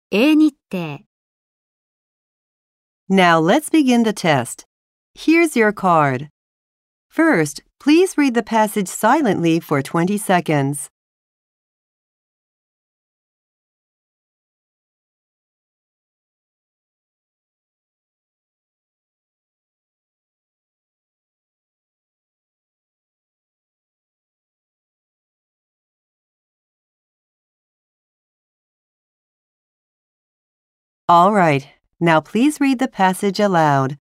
A 日程 Now let's begin the test. Here's your card. First, please read the passage silently for 20 seconds. All right, now please read the passage aloud.